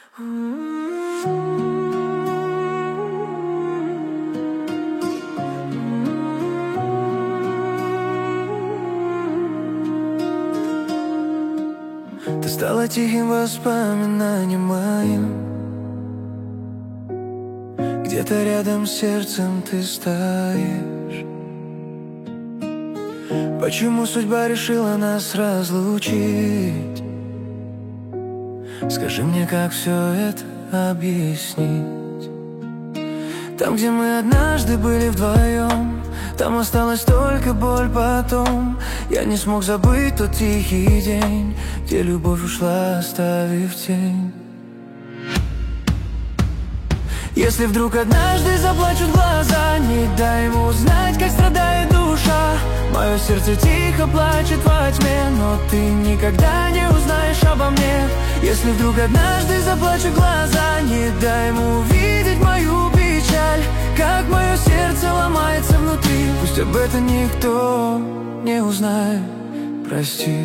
Ты стала тихим воспоминанием моим. Где-то рядом с сердцем ты стоишь. Почему судьба решила нас разлучить? Скажи мне, как все это объяснить? Там, где мы однажды были вдвоем, там осталась только боль потом. Я не смог забыть тот тихий день, где любовь ушла, оставив тень. Если вдруг однажды заплачут глаза, не дай ему узнать, как страдает душа. Мое сердце тихо плачет во тьме, но ты никогда не узнаешь обо мне. Если вдруг однажды заплачут глаза, не дай ему увидеть мою печаль, как мое сердце ломается внутри. Пусть об этом никто не узнает, прости.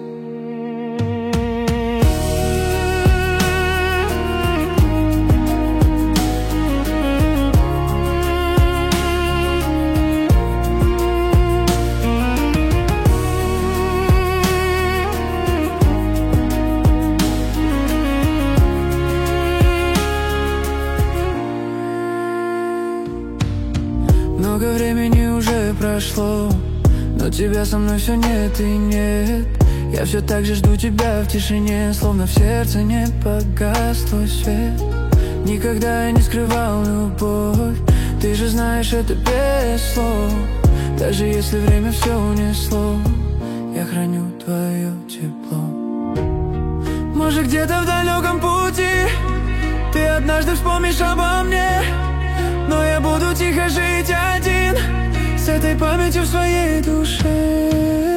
Много времени уже прошло, но тебя со мной все нет и нет. Я все так же жду тебя в тишине, словно в сердце не погас твой свет. Никогда я не скрывал любовь, ты же знаешь это без слов. Даже если время все унесло, я храню твое тепло. Может, где-то в далеком пути ты однажды вспомнишь обо мне, но я буду тихо жить один с этой памятью в своей душе.